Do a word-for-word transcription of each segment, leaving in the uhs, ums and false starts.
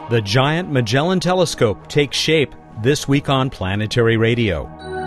The giant Magellan Telescope takes shape this week on Planetary Radio.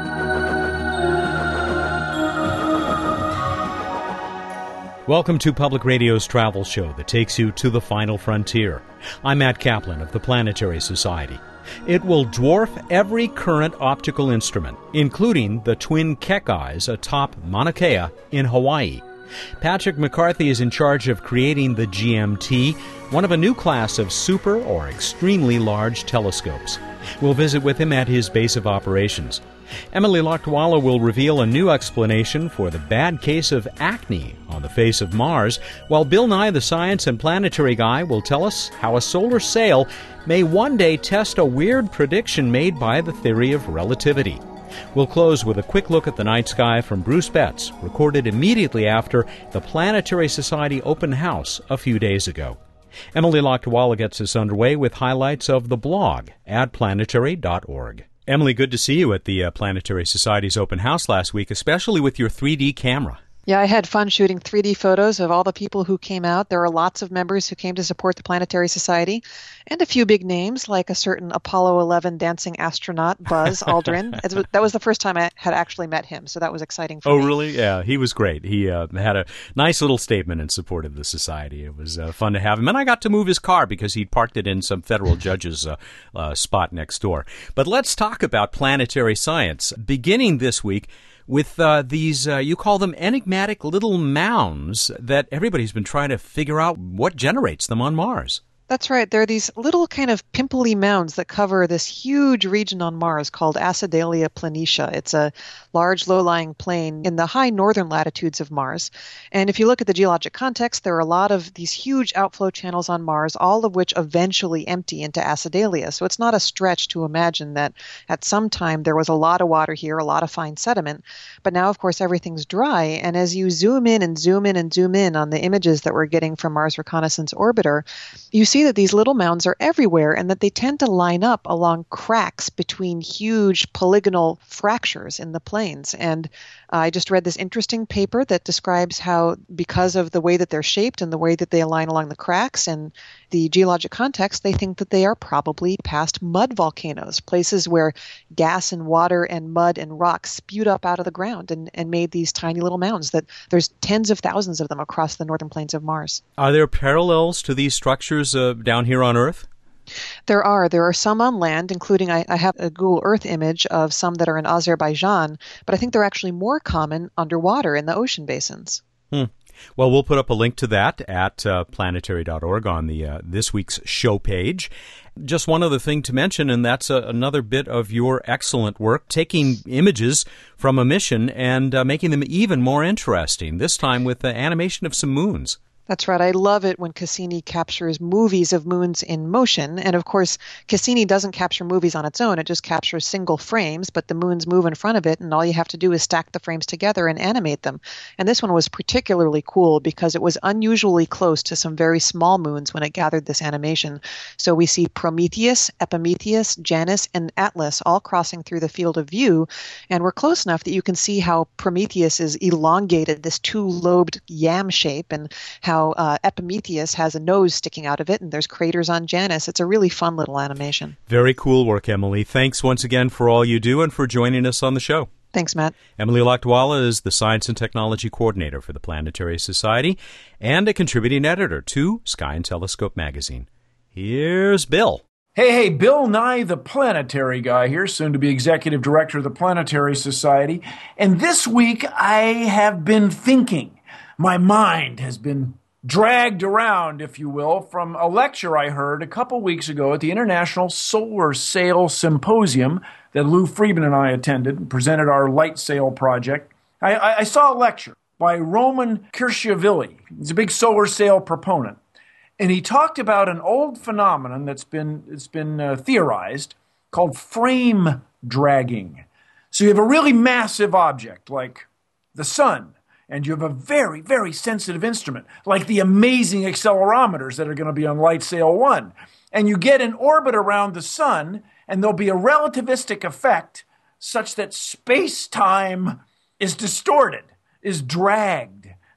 Welcome to Public Radio's travel show that takes you to the final frontier. I'm Matt Kaplan of the Planetary Society. It will dwarf every current optical instrument, including the twin Keck eyes atop Mauna Kea in Hawaii. Patrick McCarthy is in charge of creating the G M T, one of a new class of super or extremely large telescopes. We'll visit with him at his base of operations. Emily Lakdawalla will reveal a new explanation for the bad case of acne on the face of Mars, while Bill Nye, the science and planetary guy, will tell us how a solar sail may one day test a weird prediction made by the theory of relativity. We'll close with a quick look at the night sky from Bruce Betts, recorded immediately after the Planetary Society open house a few days ago. Emily Lakdawalla gets us underway with highlights of the blog at planetary dot org. Emily, good to see you at the uh, Planetary Society's open house last week, especially with your three D camera. Yeah, I had fun shooting three D photos of all the people who came out. There are lots of members who came to support the Planetary Society, and a few big names like a certain Apollo eleven dancing astronaut, Buzz Aldrin. That was the first time I had actually met him, so that was exciting for oh, me. Oh, really? Yeah, he was great. He uh, had a nice little statement in support of the Society. It was uh, fun to have him. And I got to move his car because he'd parked it in some federal judge's uh, uh, spot next door. But let's talk about planetary science. Beginning this week, with uh, these, uh, you call them enigmatic little mounds that everybody's been trying to figure out what generates them on Mars. That's right. There are these little kind of pimply mounds that cover this huge region on Mars called Acidalia planitia. It's a large low-lying plain in the high northern latitudes of Mars. And if you look at the geologic context, there are a lot of these huge outflow channels on Mars, all of which eventually empty into Acidalia. So it's not a stretch to imagine that at some time there was a lot of water here, a lot of fine sediment. But now, of course, everything's dry. And as you zoom in and zoom in and zoom in on the images that we're getting from Mars Reconnaissance Orbiter, you see that these little mounds are everywhere and that they tend to line up along cracks between huge polygonal fractures in the plains. And uh, I just read this interesting paper that describes how, because of the way that they're shaped and the way that they align along the cracks and the geologic context, they think that they are probably past mud volcanoes, places where gas and water and mud and rock spewed up out of the ground and, and made these tiny little mounds that there's tens of thousands of them across the northern plains of Mars. Are there parallels to these structures uh, down here on Earth? There are. There are some on land, including I, I have a Google Earth image of some that are in Azerbaijan, but I think they're actually more common underwater in the ocean basins. Hmm. Well, we'll put up a link to that at uh, planetary dot org on the uh, this week's show page. Just one other thing to mention, and that's uh, another bit of your excellent work, taking images from a mission and uh, making them even more interesting, this time with the animation of some moons. That's right. I love it when Cassini captures movies of moons in motion. And of course, Cassini doesn't capture movies on its own. It just captures single frames, but the moons move in front of it, and all you have to do is stack the frames together and animate them. And this one was particularly cool because it was unusually close to some very small moons when it gathered this animation. So we see Prometheus, Epimetheus, Janus, and Atlas all crossing through the field of view. And we're close enough that you can see how Prometheus is elongated, this two-lobed yam shape, and how Uh, Epimetheus has a nose sticking out of it, and there's craters on Janus. It's a really fun little animation. Very cool work, Emily. Thanks once again for all you do and for joining us on the show. Thanks, Matt. Emily Lakdawalla is the Science and Technology Coordinator for the Planetary Society and a contributing editor to Sky and Telescope magazine. Here's Bill. Hey, hey, Bill Nye, the planetary guy here, soon to be executive director of the Planetary Society. And this week I have been thinking. My mind has been dragged around, if you will, from a lecture I heard a couple weeks ago at the International Solar Sail Symposium that Lou Friedman and I attended and presented our light sail project. I, I, I saw a lecture by Roman Kirchavili. He's a big solar sail proponent. And he talked about an old phenomenon that's been, it's been uh, theorized called frame dragging. So you have a really massive object like the sun, and you have a very, very sensitive instrument, like the amazing accelerometers that are going to be on Light Sail one. And you get an orbit around the sun, and there'll be a relativistic effect such that space-time is distorted, is dragged.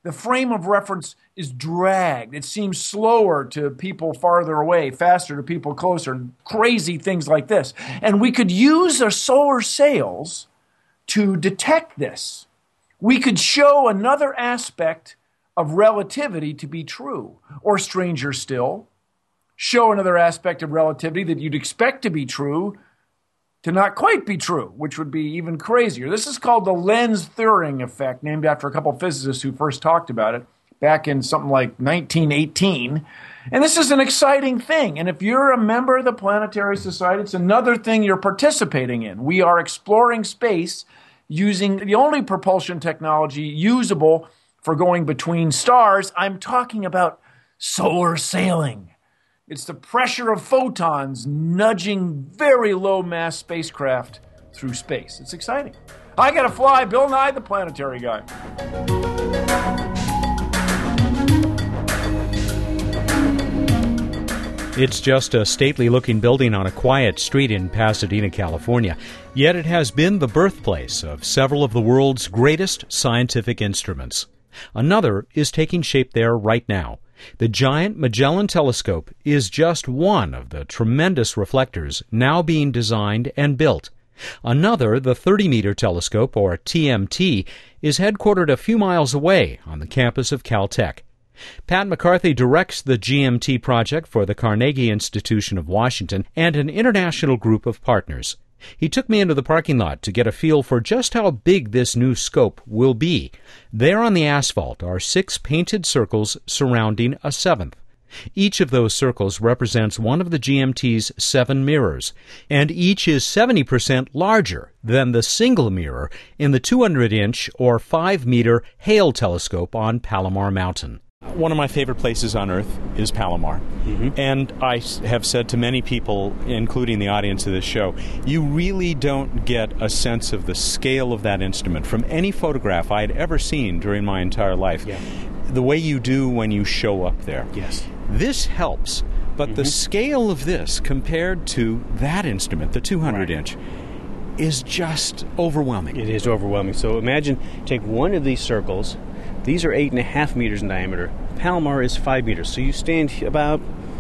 The frame of reference is dragged. It seems slower to people farther away, faster to people closer, crazy things like this. And we could use our solar sails to detect this. We could show another aspect of relativity to be true, or stranger still, show another aspect of relativity that you'd expect to be true to not quite be true, which would be even crazier. This is called the Lense-Thirring effect, named after a couple of physicists who first talked about it back in something like nineteen eighteen. And this is an exciting thing. And if you're a member of the Planetary Society, it's another thing you're participating in. We are exploring space using the only propulsion technology usable for going between stars. I'm talking about solar sailing. It's the pressure of photons nudging very low-mass spacecraft through space. It's exciting. I gotta fly. Bill Nye, the Planetary Guy. It's just a stately-looking building on a quiet street in Pasadena, California. Yet it has been the birthplace of several of the world's greatest scientific instruments. Another is taking shape there right now. The giant Magellan Telescope is just one of the tremendous reflectors now being designed and built. Another, the thirty-meter telescope, or T M T, is headquartered a few miles away on the campus of Caltech. Pat McCarthy directs the G M T project for the Carnegie Institution of Washington and an international group of partners. He took me into the parking lot to get a feel for just how big this new scope will be. There on the asphalt are six painted circles surrounding a seventh. Each of those circles represents one of the G M T's seven mirrors, and each is seventy percent larger than the single mirror in the two hundred inch or five meter Hale telescope on Palomar Mountain. One of my favorite places on Earth is Palomar. Mm-hmm. And I have said to many people, including the audience of this show, you really don't get a sense of the scale of that instrument from any photograph I had ever seen during my entire life. Yeah. The way you do when you show up there. Yes. This helps, but mm-hmm. the scale of this compared to that instrument, the two hundred inch, right, is just overwhelming. It is overwhelming. So imagine, take one of these circles. These are eight and a half meters in diameter. Palomar is five meters. So you stand about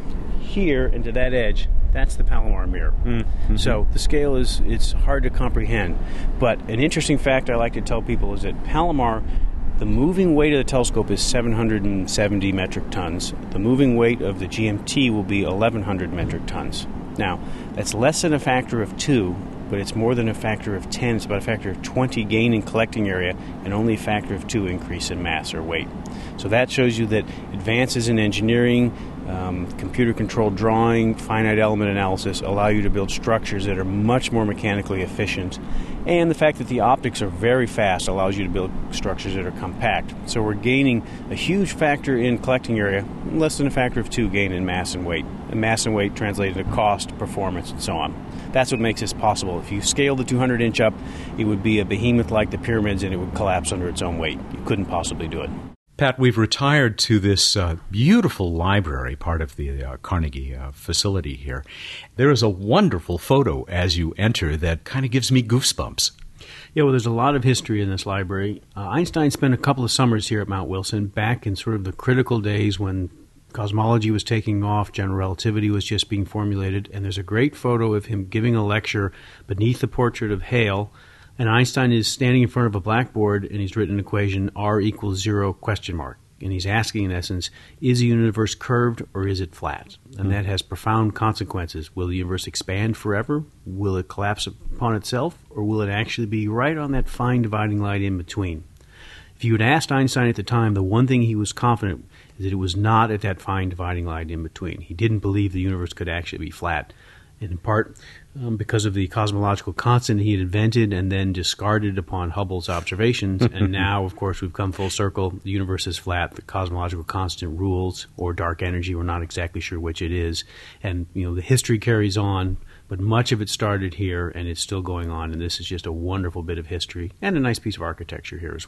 here and to that edge. That's the Palomar mirror. Mm-hmm. So the scale is, it's hard to comprehend. But an interesting fact I like to tell people is that Palomar, the moving weight of the telescope is seven hundred seventy metric tons. The moving weight of the G M T will be eleven hundred metric tons. Now, that's less than a factor of two, but it's more than a factor of ten. It's about a factor of twenty gain in collecting area and only a factor of two increase in mass or weight. So that shows you that advances in engineering, um, computer-controlled drawing, finite element analysis allow you to build structures that are much more mechanically efficient. And the fact that the optics are very fast allows you to build structures that are compact. So we're gaining a huge factor in collecting area, less than a factor of two gain in mass and weight. And mass and weight translated to cost, performance, and so on. That's what makes this possible. If you scale the two hundred inch up, it would be a behemoth like the pyramids and it would collapse under its own weight. You couldn't possibly do it. Pat, we've retired to this uh, beautiful library, part of the uh, Carnegie uh, facility here. There is a wonderful photo as you enter that kind of gives me goosebumps. Yeah, well, there's a lot of history in this library. Uh, Einstein spent a couple of summers here at Mount Wilson, back in sort of the critical days when cosmology was taking off, general relativity was just being formulated, and there's a great photo of him giving a lecture beneath the portrait of Hale. And Einstein is standing in front of a blackboard, and he's written an equation, R equals zero, question mark. And he's asking, in essence, is the universe curved or is it flat? And mm-hmm. that has profound consequences. Will the universe expand forever? Will it collapse upon itself? Or will it actually be right on that fine dividing line in between? If you had asked Einstein at the time, the one thing he was confident is that it was not at that fine dividing line in between. He didn't believe the universe could actually be flat. And in part um, because of the cosmological constant he had invented and then discarded upon Hubble's observations. And now, of course, we've come full circle. The universe is flat. The cosmological constant rules, or dark energy. We're not exactly sure which it is. And, you know, the history carries on, but much of it started here, and it's still going on. And this is just a wonderful bit of history and a nice piece of architecture here as well.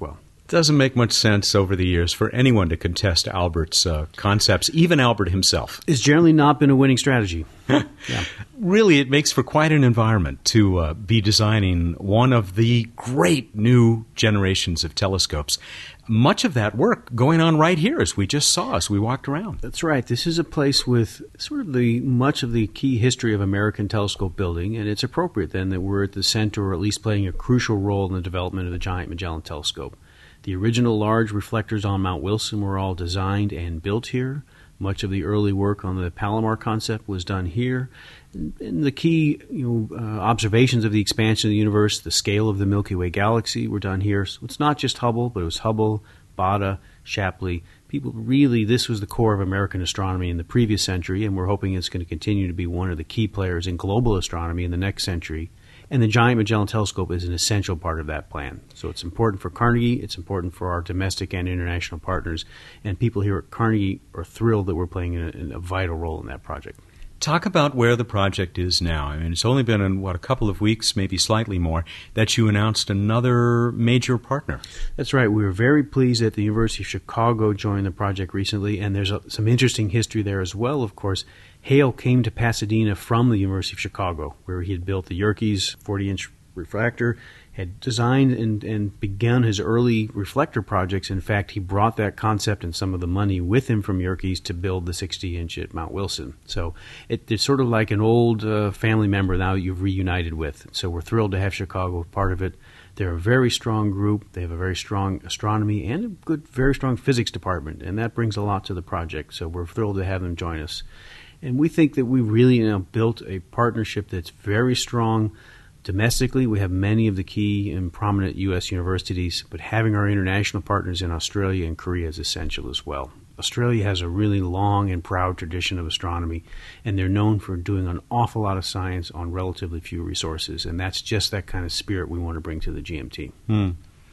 Doesn't make much sense over the years for anyone to contest Albert's uh, concepts, even Albert himself. It's generally not been a winning strategy. Yeah. Really, it makes for quite an environment to uh, be designing one of the great new generations of telescopes. Much of that work going on right here, as we just saw as we walked around. That's right. This is a place with sort of the much of the key history of American telescope building, and it's appropriate then that we're at the center, or at least playing a crucial role in the development of the Giant Magellan Telescope. The original large reflectors on Mount Wilson were all designed and built here. Much of the early work on the Palomar concept was done here. And the key you know, uh, observations of the expansion of the universe, the scale of the Milky Way galaxy, were done here. So it's not just Hubble, but it was Hubble, Baade, Shapley. People really, this was the core of American astronomy in the previous century, and we're hoping it's going to continue to be one of the key players in global astronomy in the next century. And the Giant Magellan Telescope is an essential part of that plan. So it's important for Carnegie, it's important for our domestic and international partners, and people here at Carnegie are thrilled that we're playing a, a vital role in that project. Talk about where the project is now. I mean, it's only been in, what, a couple of weeks, maybe slightly more, that you announced another major partner. That's right. We were very pleased that the University of Chicago joined the project recently, and there's a, some interesting history there as well, of course. Hale came to Pasadena from the University of Chicago, where he had built the Yerkes forty-inch refractor, had designed and, and begun his early reflector projects. In fact, he brought that concept and some of the money with him from Yerkes to build the sixty-inch at Mount Wilson. So it, it's sort of like an old uh, family member now that you've reunited with. So we're thrilled to have Chicago part of it. They're a very strong group. They have a very strong astronomy and a good, very strong physics department, and that brings a lot to the project. So we're thrilled to have them join us. And we think that we really you know, built a partnership that's very strong domestically. We have many of the key and prominent U S universities, but having our international partners in Australia and Korea is essential as well. Australia has a really long and proud tradition of astronomy, and they're known for doing an awful lot of science on relatively few resources, and that's just that kind of spirit we want to bring to the G M T. Hmm.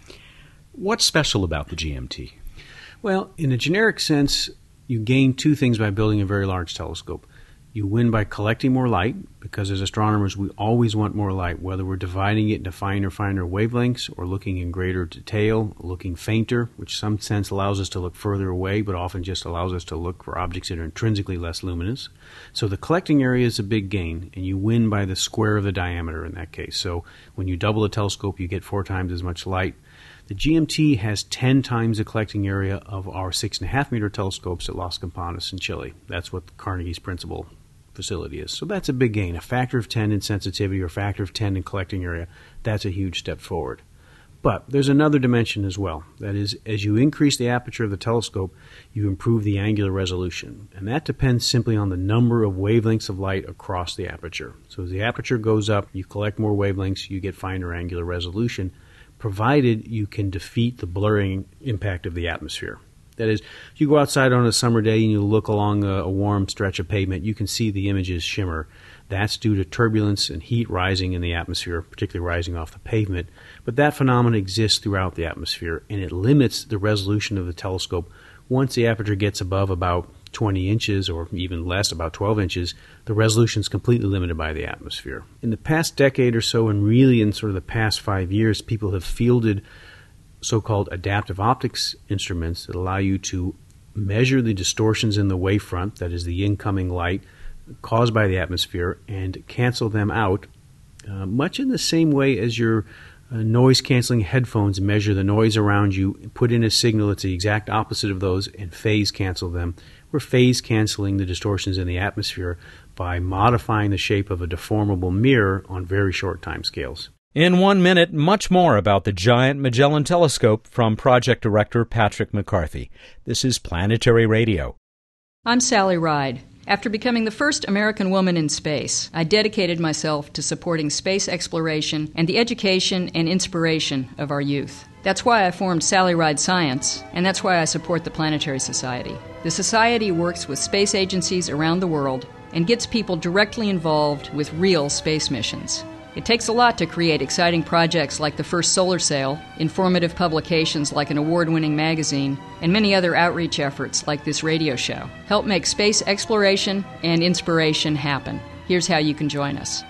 What's special about the G M T? Well, in a generic sense, you gain two things by building a very large telescope. You win by collecting more light, because as astronomers we always want more light, whether we're dividing it into finer, finer wavelengths or looking in greater detail, looking fainter, which in some sense allows us to look further away, but often just allows us to look for objects that are intrinsically less luminous. So the collecting area is a big gain, and you win by the square of the diameter in that case. So when you double the telescope, you get four times as much light. The G M T has ten times the collecting area of our six and a half meter telescopes at Las Campanas in Chile. That's what Carnegie's principal facility is. So that's a big gain. A factor of ten in sensitivity or a factor of ten in collecting area, that's a huge step forward. But there's another dimension as well. That is, as you increase the aperture of the telescope, you improve the angular resolution. And that depends simply on the number of wavelengths of light across the aperture. So as the aperture goes up, you collect more wavelengths, you get finer angular resolution, provided you can defeat the blurring impact of the atmosphere. That is, you go outside on a summer day and you look along a, a warm stretch of pavement, you can see the images shimmer. That's due to turbulence and heat rising in the atmosphere, particularly rising off the pavement. But that phenomenon exists throughout the atmosphere, and it limits the resolution of the telescope. Once the aperture gets above about twenty inches, or even less, about twelve inches, the resolution is completely limited by the atmosphere. In the past decade or so, and really in sort of the past five years, people have fielded so-called adaptive optics instruments that allow you to measure the distortions in the wavefront, that is the incoming light caused by the atmosphere, and cancel them out, uh, much in the same way as your uh, noise-canceling headphones measure the noise around you, put in a signal that's the exact opposite of those, and phase-cancel them. We're phase-canceling the distortions in the atmosphere by modifying the shape of a deformable mirror on very short time scales. In one minute, much more about the Giant Magellan Telescope from Project Director Patrick McCarthy. This is Planetary Radio. I'm Sally Ride. After becoming the first American woman in space, I dedicated myself to supporting space exploration and the education and inspiration of our youth. That's why I formed Sally Ride Science, and that's why I support the Planetary Society. The Society works with space agencies around the world and gets people directly involved with real space missions. It takes a lot to create exciting projects like the first solar sail, informative publications like an award-winning magazine, and many other outreach efforts like this radio show. Help make space exploration and inspiration happen. Here's how you can join us.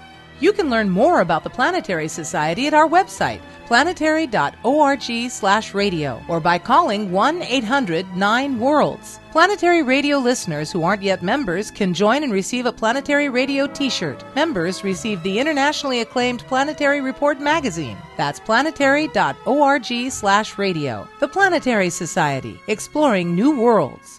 You can learn more about the Planetary Society at our website, planetary dot org slash radio, or by calling one eight hundred nine worlds. Planetary Radio listeners who aren't yet members can join and receive a Planetary Radio t-shirt. Members receive the internationally acclaimed Planetary Report magazine. That's planetary dot org slash radio. The Planetary Society, exploring new worlds.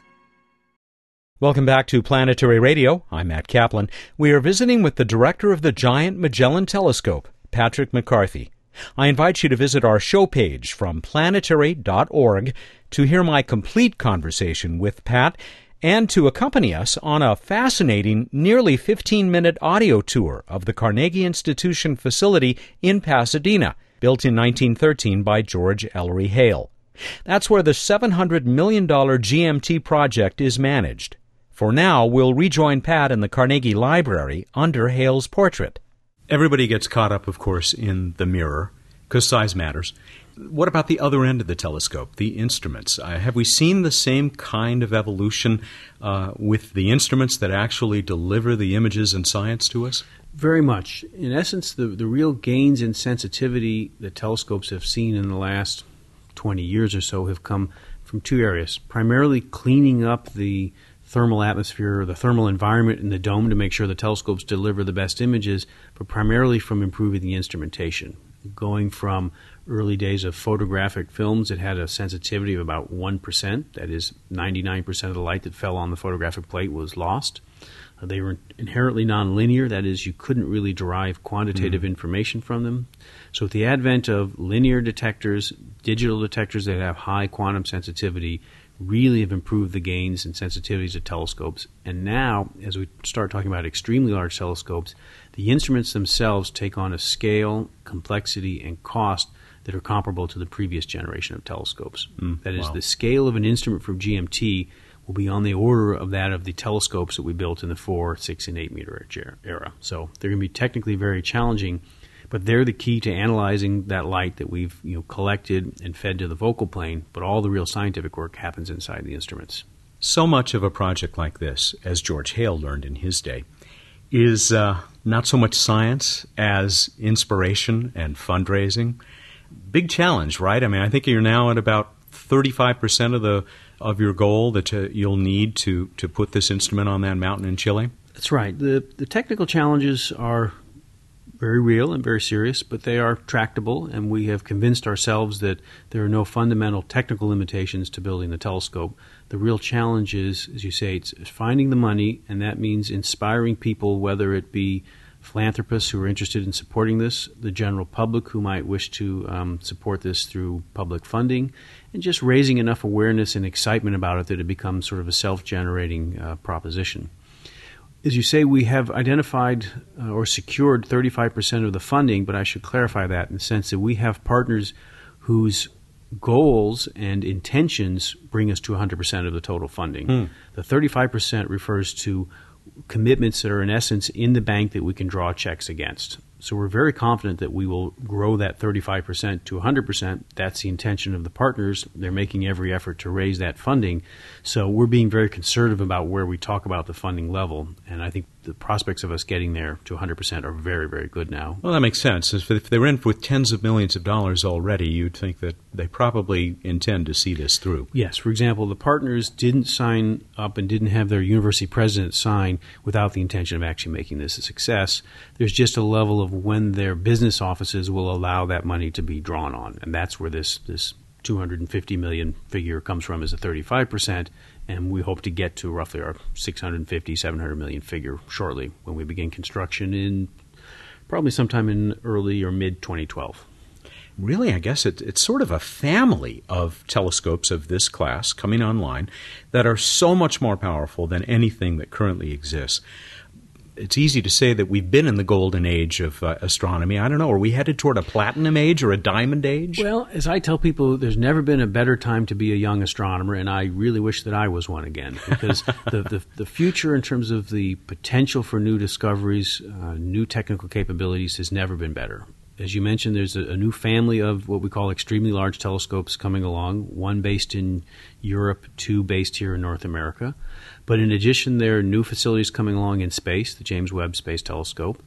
Welcome back to Planetary Radio. I'm Matt Kaplan. We are visiting with the director of the Giant Magellan Telescope, Patrick McCarthy. I invite you to visit our show page from planetary dot org to hear my complete conversation with Pat and to accompany us on a fascinating, nearly fifteen-minute audio tour of the Carnegie Institution facility in Pasadena, built in nineteen thirteen by George Ellery Hale. That's where the seven hundred million dollars G M T project is managed. For now, we'll rejoin Pat in the Carnegie Library under Hale's portrait. Everybody gets caught up, of course, in the mirror, because size matters. What about the other end of the telescope, the instruments? Uh, have we seen the same kind of evolution uh, with the instruments that actually deliver the images and science to us? Very much. In essence, the, the real gains in sensitivity that telescopes have seen in the last twenty years or so have come from two areas, primarily cleaning up the thermal atmosphere or the thermal environment in the dome to make sure the telescopes deliver the best images, but primarily from improving the instrumentation. Going from early days of photographic films that had a sensitivity of about one percent, that is ninety-nine percent of the light that fell on the photographic plate was lost. Uh, they were inherently nonlinear, that is you couldn't really derive quantitative mm. information from them. So with the advent of linear detectors, digital detectors that have high quantum sensitivity, really have improved the gains and sensitivities of telescopes. And now, as we start talking about extremely large telescopes, the instruments themselves take on a scale, complexity, and cost that are comparable to the previous generation of telescopes. Mm, that is, wow. The scale of an instrument from G M T will be on the order of that of the telescopes that we built in the four, six, and eight meter era. So they're going to be technically very challenging, but they're the key to analyzing that light that we've you know collected and fed to the focal plane, but all the real scientific work happens inside the instruments. So much of a project like this, as George Hale learned in his day, is uh, not so much science as inspiration and fundraising. Big challenge, right? I mean, I think you're now at about thirty-five percent of the of your goal that uh, you'll need to, to put this instrument on that mountain in Chile. That's right. The the technical challenges are very real and very serious, but they are tractable, and we have convinced ourselves that there are no fundamental technical limitations to building the telescope. The real challenge is, as you say, it's finding the money, and that means inspiring people, whether it be philanthropists who are interested in supporting this, the general public who might wish to um, support this through public funding, and just raising enough awareness and excitement about it that it becomes sort of a self-generating uh, proposition. As you say, we have identified uh, or secured thirty-five percent of the funding, but I should clarify that in the sense that we have partners whose goals and intentions bring us to one hundred percent of the total funding. Mm. The thirty-five percent refers to commitments that are in essence in the bank that we can draw checks against. So we're very confident that we will grow that thirty-five percent to one hundred percent. That's the intention of the partners. They're making every effort to raise that funding. So we're being very conservative about where we talk about the funding level. And I think the prospects of us getting there to one hundred percent are very, very good now. Well, that makes sense. If they were in with tens of millions of dollars already, you'd think that they probably intend to see this through. Yes. For example, the partners didn't sign up and didn't have their university president sign without the intention of actually making this a success. There's just a level of when their business offices will allow that money to be drawn on. And that's where this, this two hundred fifty million dollars figure comes from, is a thirty-five percent. And we hope to get to roughly our six hundred fifty, seven hundred million figure shortly when we begin construction in probably sometime in early or mid twenty twelve. Really, I guess it, it's sort of a family of telescopes of this class coming online that are so much more powerful than anything that currently exists. It's easy to say that we've been in the golden age of uh, astronomy. I don't know, are we headed toward a platinum age or a diamond age? Well, as I tell people, there's never been a better time to be a young astronomer, and I really wish that I was one again, because the, the, the future in terms of the potential for new discoveries, uh, new technical capabilities has never been better. As you mentioned, there's a, a new family of what we call extremely large telescopes coming along, one based in Europe, two based here in North America. But in addition, there are new facilities coming along in space, the James Webb Space Telescope.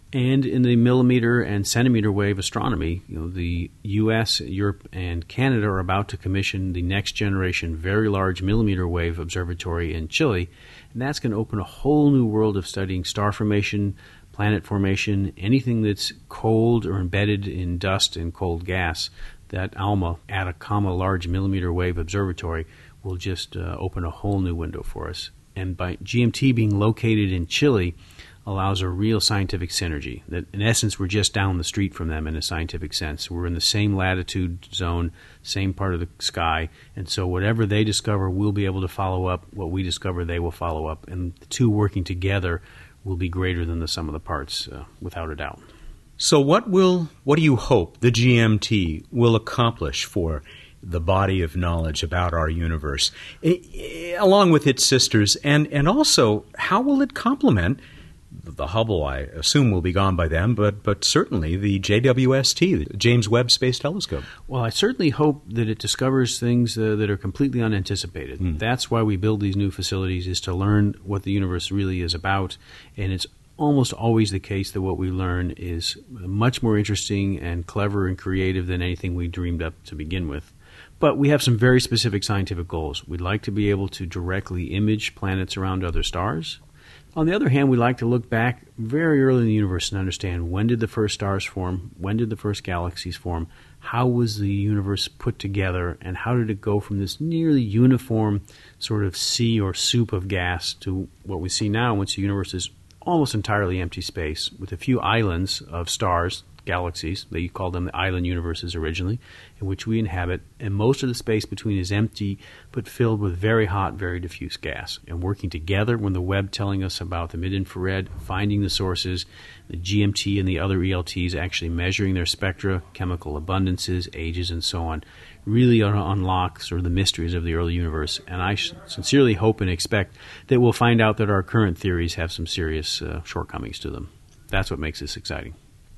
And in the millimeter and centimeter wave astronomy, you know, the U S, Europe, and Canada are about to commission the next generation very large millimeter wave observatory in Chile, and that's going to open a whole new world of studying star formation, planet formation, anything that's cold or embedded in dust and cold gas. That ALMA, Atacama Large Millimeter Wave Observatory, will just uh, open a whole new window for us. And by G M T being located in Chile, allows a real scientific synergy. That in essence, we're just down the street from them in a scientific sense. We're in the same latitude zone, same part of the sky, and so whatever they discover, we'll be able to follow up. What we discover, they will follow up, and the two working together will be greater than the sum of the parts, uh, without a doubt. So what will, what do you hope the G M T will accomplish for the body of knowledge about our universe, I, I, along with its sisters, and, and also how will it complement the Hubble? I assume will be gone by then, but but certainly the J W S T, the James Webb Space Telescope. Well, I certainly hope that it discovers things uh, that are completely unanticipated. Mm. That's why we build these new facilities, is to learn what the universe really is about, and it's almost always the case that what we learn is much more interesting and clever and creative than anything we dreamed up to begin with. But we have some very specific scientific goals. We'd like to be able to directly image planets around other stars. On the other hand, we like to look back very early in the universe and understand when did the first stars form, when did the first galaxies form, how was the universe put together, and how did it go from this nearly uniform sort of sea or soup of gas to what we see now, once the universe is almost entirely empty space with a few islands of stars, galaxies. They called them the island universes originally, in which we inhabit, and most of the space between is empty but filled with very hot, very diffuse gas. And working together, when the Webb telling us about the mid-infrared, finding the sources, the G M T and the other E L Ts actually measuring their spectra, chemical abundances, ages, and so on, really unlock sort of the mysteries of the early universe. And I sincerely hope and expect that we'll find out that our current theories have some serious uh, shortcomings to them. That's what makes this exciting.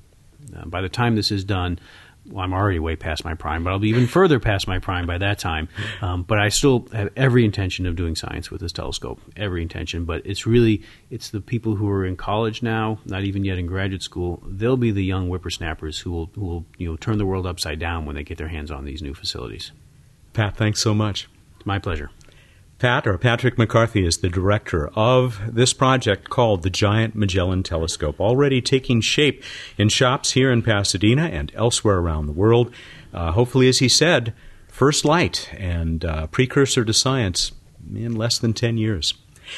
Uh, by the time this is done, well, I'm already way past my prime, but I'll be even further past my prime by that time. Um, but I still have every intention of doing science with this telescope, every intention. But it's really, it's the people who are in college now, not even yet in graduate school. They'll be the young whippersnappers who will, who will, you know, turn the world upside down when they get their hands on these new facilities. Pat, thanks so much. It's my pleasure. Pat, or Patrick McCarthy, is the director of this project called the Giant Magellan Telescope, already taking shape in shops here in Pasadena and elsewhere around the world. Uh, hopefully, as he said, first light and uh, precursor to science in less than ten years.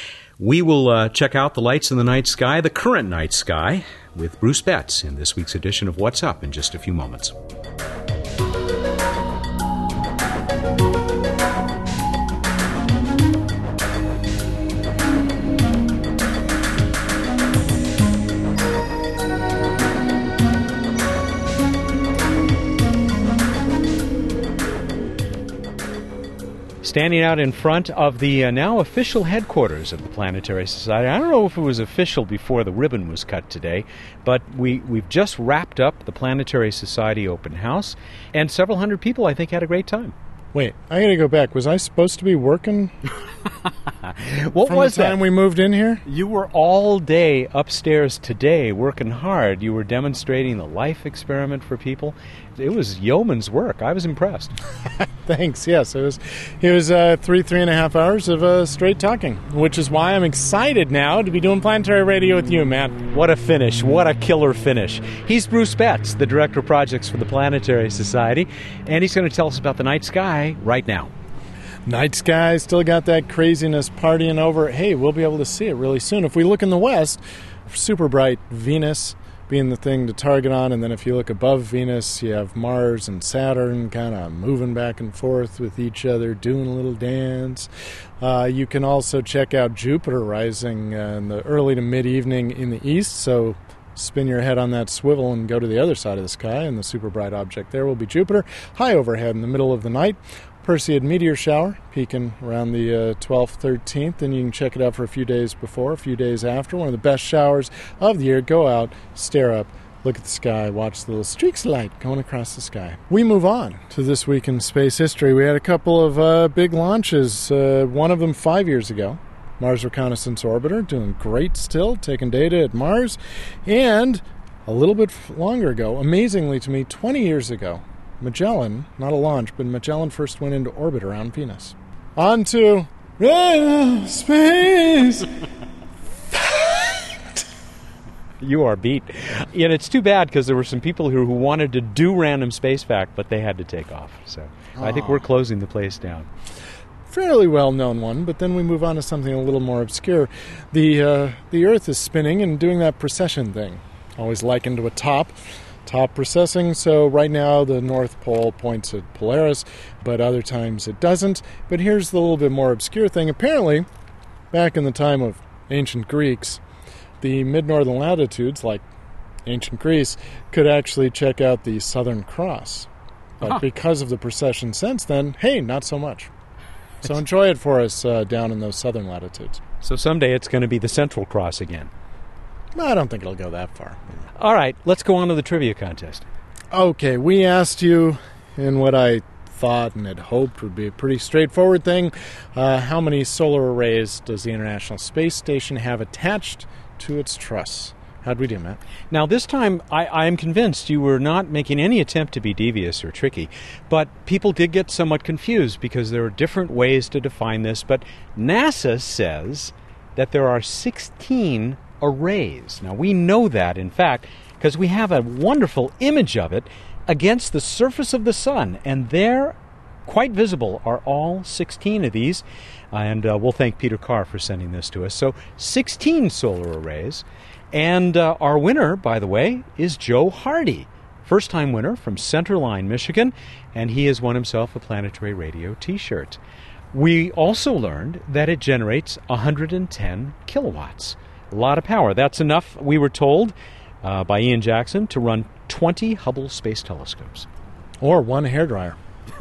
We will uh, check out the lights in the night sky, the current night sky, with Bruce Betts in this week's edition of What's Up in just a few moments. Standing out in front of the uh, now official headquarters of the Planetary Society. I don't know if it was official before the ribbon was cut today, but we, we've just wrapped up the Planetary Society open house, and several hundred people, I think, had a great time. Wait, I gotta go back. Was I supposed to be working? What From was the time that? we moved in here? You were all day upstairs today working hard. You were demonstrating the life experiment for people. It was yeoman's work. I was impressed. Thanks. Yes, it was. It was uh, three, three and a half hours of uh, straight talking, which is why I'm excited now to be doing Planetary Radio with you, Matt. What a finish. What a killer finish. He's Bruce Betts, the Director of Projects for the Planetary Society, and he's going to tell us about the night sky right now. Night sky, still got that craziness partying over. Hey, we'll be able to see it really soon. If we look in the west, super bright Venus being the thing to target on, and then if you look above Venus, you have Mars and Saturn kind of moving back and forth with each other, doing a little dance. Uh, you can also check out Jupiter rising uh, in the early to mid-evening in the east, so spin your head on that swivel and go to the other side of the sky, and the super bright object there will be Jupiter. High overhead in the middle of the night. Perseid meteor shower peaking around the uh, twelfth, thirteenth, and you can check it out for a few days before, a few days after. One of the best showers of the year. Go out, stare up, look at the sky, watch the little streaks of light going across the sky. We move on to this week in space history. We had a couple of uh, big launches, uh, one of them five years ago. Mars Reconnaissance Orbiter doing great still, taking data at Mars, and a little bit longer ago, amazingly to me, twenty years ago, Magellan, not a launch, but Magellan first went into orbit around Venus. On to uh, space! You are beat. And it's too bad because there were some people who, who wanted to do Random Space Fact, but they had to take off. So I think we're closing the place down. Fairly well-known one, but then we move on to something a little more obscure. The uh, the Earth is spinning and doing that precession thing, always likened to a top. Top precessing, so right now the North Pole points at Polaris, but other times it doesn't. But here's the little bit more obscure thing. Apparently, back in the time of ancient Greeks, the mid-northern latitudes, like ancient Greece, could actually check out the Southern Cross. But huh. because of the precession since then, hey, not so much. So enjoy it for us uh, down in those southern latitudes. So someday it's going to be the Central Cross again. I don't think it'll go that far. All right, let's go on to the trivia contest. Okay, we asked you in what I thought and had hoped would be a pretty straightforward thing, uh, how many solar arrays does the International Space Station have attached to its truss? How'd we do, Matt? Now, this time, I, I am convinced you were not making any attempt to be devious or tricky, but people did get somewhat confused because there are different ways to define this, but NASA says that there are sixteen arrays. Now, we know that, in fact, because we have a wonderful image of it against the surface of the sun, and there, quite visible, are all sixteen of these. And uh, we'll thank Peter Carr for sending this to us. So, sixteen solar arrays. And uh, our winner, by the way, is Joe Hardy, first-time winner from Centerline, Michigan, and he has won himself a Planetary Radio T-shirt. We also learned that it generates one hundred ten kilowatts. A lot of power. That's enough, we were told, uh, by Ian Jackson, to run twenty Hubble Space Telescopes. Or one hairdryer.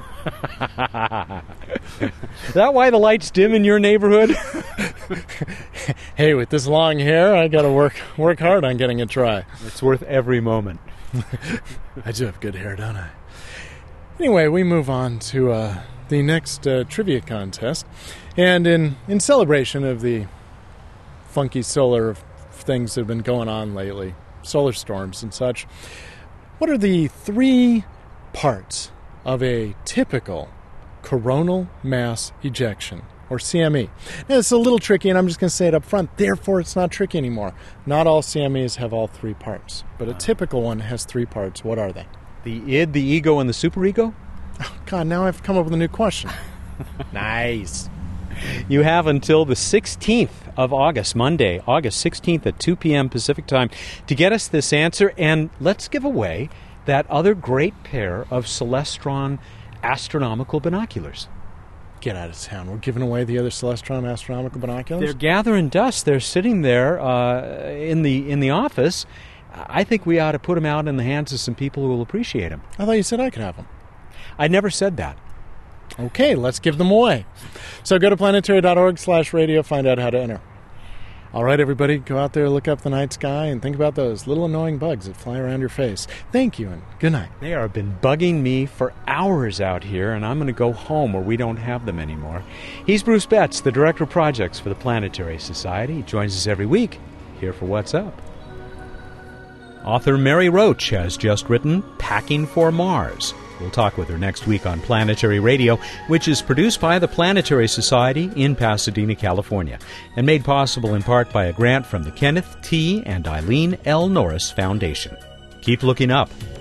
Is that why the light's dim in your neighborhood? Hey, with this long hair, I got to work work hard on getting it dry. It's worth every moment. I do have good hair, don't I? Anyway, we move on to uh, the next uh, trivia contest. And in, in celebration of the funky solar things that have been going on lately, solar storms and such, what are the three parts of a typical coronal mass ejection, or C M E? Now, it's a little tricky, and I'm just going to say it up front. Therefore, it's not tricky anymore. Not all C M Es have all three parts, but a typical one has three parts. What are they? The id, the ego, and the superego? Oh, God, now I have to come up with a new question. Nice. You have until the sixteenth of August, Monday, August sixteenth at two p.m. Pacific time, to get us this answer, and let's give away that other great pair of Celestron astronomical binoculars. Get out of town. We're giving away the other Celestron astronomical binoculars? They're gathering dust. They're sitting there uh, in the in the office. I think we ought to put them out in the hands of some people who will appreciate them. I thought you said I could have them. I never said that. Okay, let's give them away. So go to planetary.org slash radio, find out how to enter. All right, everybody, go out there, look up the night sky, and think about those little annoying bugs that fly around your face. Thank you, and good night. They have been bugging me for hours out here, and I'm going to go home where we don't have them anymore. He's Bruce Betts, the Director of Projects for the Planetary Society. He joins us every week here for What's Up. Author Mary Roach has just written Packing for Mars. We'll talk with her next week on Planetary Radio, which is produced by the Planetary Society in Pasadena, California, and made possible in part by a grant from the Kenneth T. and Eileen L. Norris Foundation. Keep looking up.